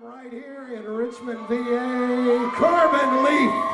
right here in Richmond, VA, Carbon Leaf.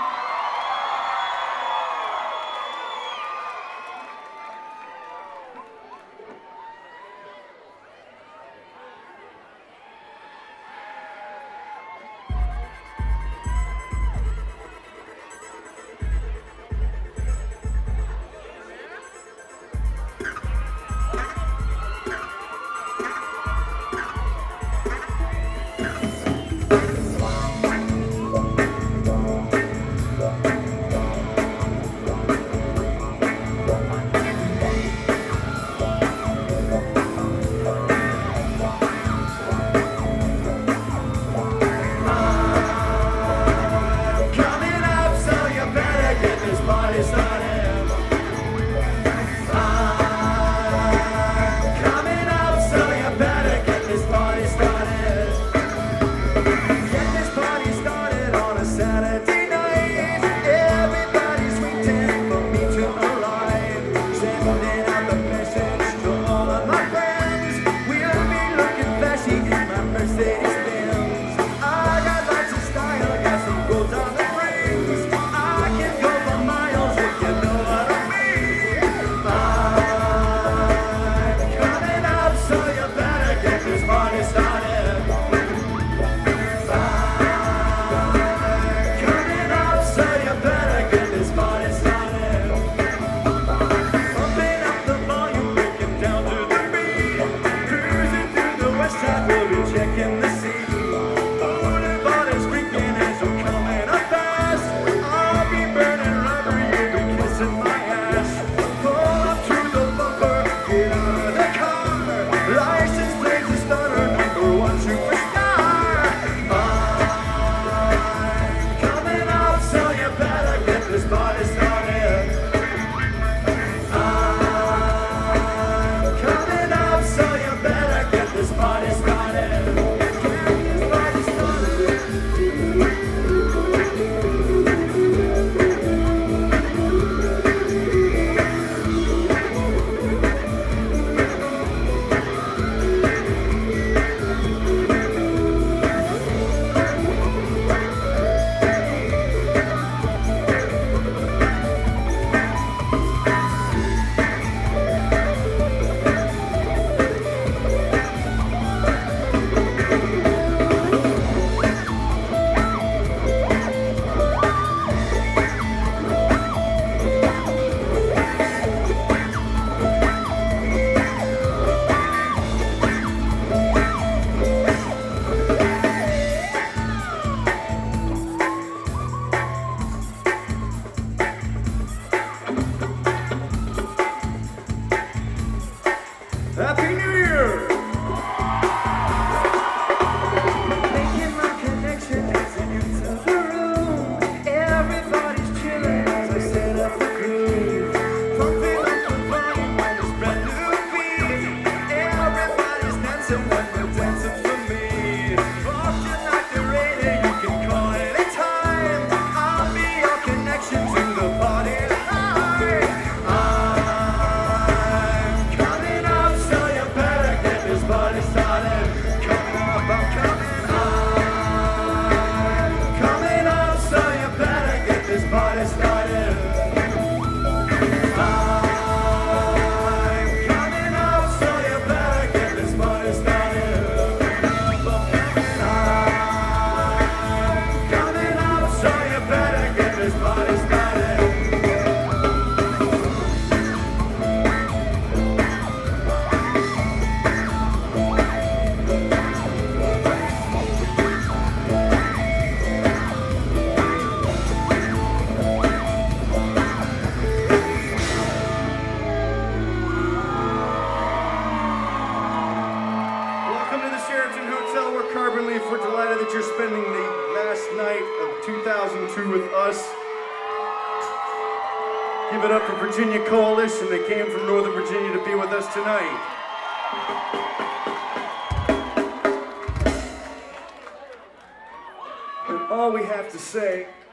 Happy New Year! Making my connection as I enter the room. Everybody's chilling as I set up the groove. Pumping up the volume on this brand new beat. Everybody's dancing when they're dancing for me. Walking like the radio, you can call anytime. I'll be your connection to the party line. Party started, coming up, I'm coming on. Coming up, so you better get this party started. I'm coming up, so you better get this party started. I'm coming up, so you better get this party started. Carbon Leaf, we're delighted that you're spending the last night of 2002 with us. Give it up for Virginia Coalition that came from Northern Virginia to be with us tonight. And all we have to say